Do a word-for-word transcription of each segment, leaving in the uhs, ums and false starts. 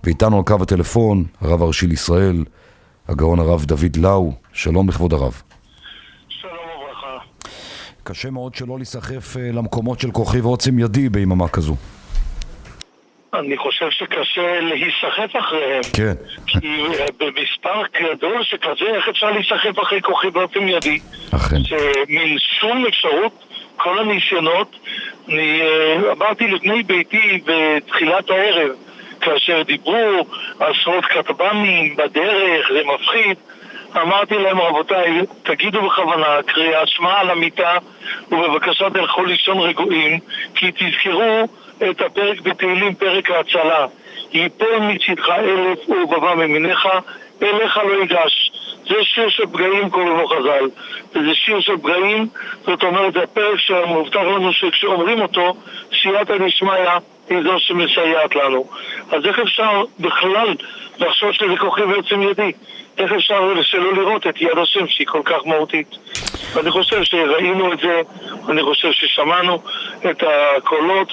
ואיתנו על קו הטלפון, הרב הראשי לישראל, הגאון הרב דוד לאו. שלום לכבוד הרב. שלום וברכה. קשה מאוד שלא להיסחף למקומות של כוחי ועוצם ידי ביממה כזו. אני חושב שקשה להיסחף אחריהם. כן. כי במספר גדול שכזה, איך אפשר להיסחף אחרי כוחי ועוצם ידי? אכן. שמין שום אפשרות, כל הניסיונות. אני אמרתי לבני ביתי בתחילת הערב, כאשר דיברו עשרות כטב"מים בדרך, זה מפחיד. אמרתי להם, רבותיי, תגידו בכוונה, קריאת שמע על המיטה, ובבקשה תלכו לישון רגועים, כי תזכרו את הפרק בתהילים, פרק ההצלה. ייפול מצדך אלף ורבבה ממיניך, אליך לא ייגש. זה שיר של פגעים, קוראים לו חז"ל. וזה שיר של פגעים, זאת אומרת, זה הפרק שמובטח לנו שכשאומרים אותו, סייעתא דשמיא היא זו שמסייעת לנו. אז איך אפשר בכלל לחשוב שזה כוחי ועוצם ידי? איך אפשר שלא לראות את יד השם שהיא כל כך מהותית? ואני חושב שראינו את זה, אני חושב ששמענו את הקולות,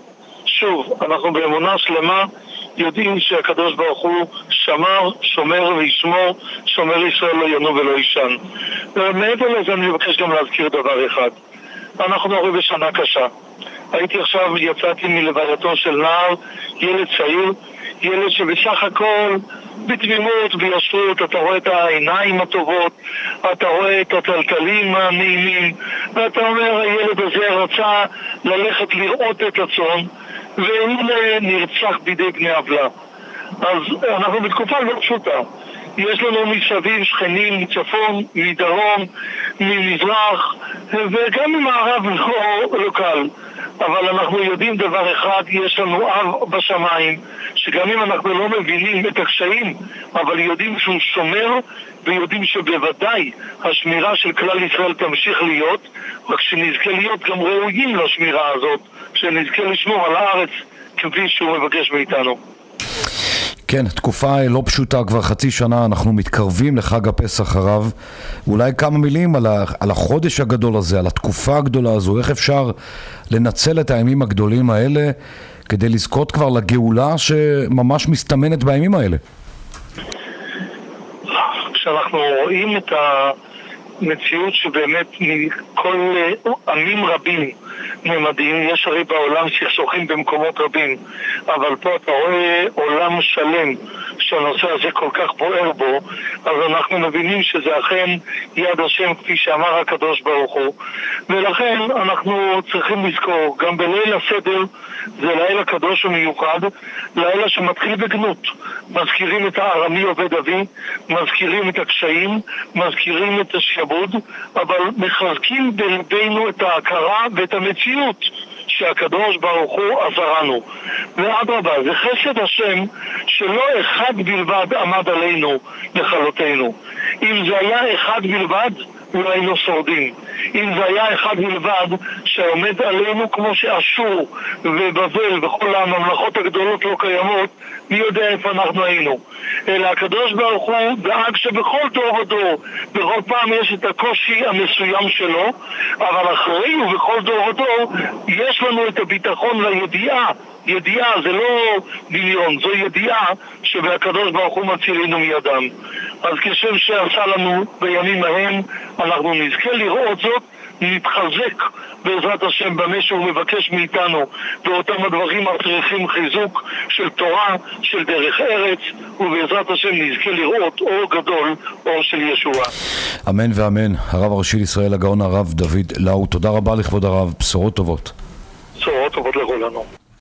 ושוב, אנחנו באמונה שלמה יודעים שהקדוש ברוך הוא שמר, שומר וישמור, שומר ישראל לא ינום ולא ישן. ומעבר לזה אני מבקש גם להזכיר דבר אחד. אנחנו הרי בשנה קשה. הייתי עכשיו, יצאתי מלווייתו של נער, ילד צעיר, ילד שבסך הכל בתמימות בישרות, אתה רואה את העיניים הטובות, אתה רואה את הטלטלים הנעימים, ואתה אומר, הילד הזה רצה ללכת לראות את הצאן, והנה נרצח בידי בני עוולה. אז אנחנו בתקופה לא פשוטה. יש לנו מסביב שכנים מצפון, מדרום, ממזרח, וגם ממערב לא, לא קל. אבל אנחנו יודעים דבר אחד, יש לנו אב בשמיים, שגם אם אנחנו לא מבינים את הקשיים, אבל יודעים שהוא שומר, ויודעים שבוודאי השמירה של כלל ישראל תמשיך להיות, רק שנזכה להיות גם ראויים לשמירה הזאת, שנזכה לשמור על הארץ כפי שהוא מבקש מאיתנו. כן, תקופה לא פשוטה, כבר חצי שנה אנחנו מתקרבים לחג הפסח הרב. אולי כמה מילים על, ה, על החודש הגדול הזה, על התקופה הגדולה הזו, איך אפשר לנצל את הימים הגדולים האלה כדי לזכות כבר לגאולה שממש מסתמנת בימים האלה? כשאנחנו רואים את המציאות שבאמת מכל עמים רבים נמדים, יש הרי בעולם סכסוכים במקומות רבים, אבל פה אתה רואה עולם שלם שהנושא הזה כל כך בוער בו, אז אנחנו מבינים שזה אכן יד השם כפי שאמר הקדוש ברוך הוא, ולכן אנחנו צריכים לזכור, גם בליל הסדר זה לילה קדוש ומיוחד, לילה שמתחיל בגנות, מזכירים את הארמי עובד אבי, מזכירים את הקשיים, מזכירים את השעבוד, אבל מחזקים בלבנו את ההכרה ואת המציאות שהקדוש ברוך הוא עזרנו. ואדרבה, זה חסד השם שלא אחד בלבד עמד עלינו לכלותנו. אם זה היה אחד בלבד, לא היינו שורדים. אם זה היה אחד בלבד שעומד עלינו כמו שאשור ובבל וכל הממלכות הגדולות לא קיימות, מי יודע איפה אנחנו היינו. אלא הקדוש ברוך הוא דאג שבכל דור ודור, בכל פעם יש את הקושי המסוים שלו, אבל אחרינו בכל דור ודור יש לנו את הביטחון והידיעה. ידיעה זה לא דמיון, זו ידיעה שהקדוש ברוך הוא מצילנו מידם. אז כשם שעשה לנו בימים ההם, אנחנו נזכה לראות זאת, נתחזק בעזרת השם במה שהוא מבקש מאיתנו, באותם הדברים הצריכים חיזוק של תורה, של דרך ארץ, ובעזרת השם נזכה לראות אור גדול, אור של ישועה. אמן ואמן. הרב הראשי לישראל, הגאון הרב דוד לאו, תודה רבה לכבוד הרב, בשורות טובות. בשורות טובות לכולנו.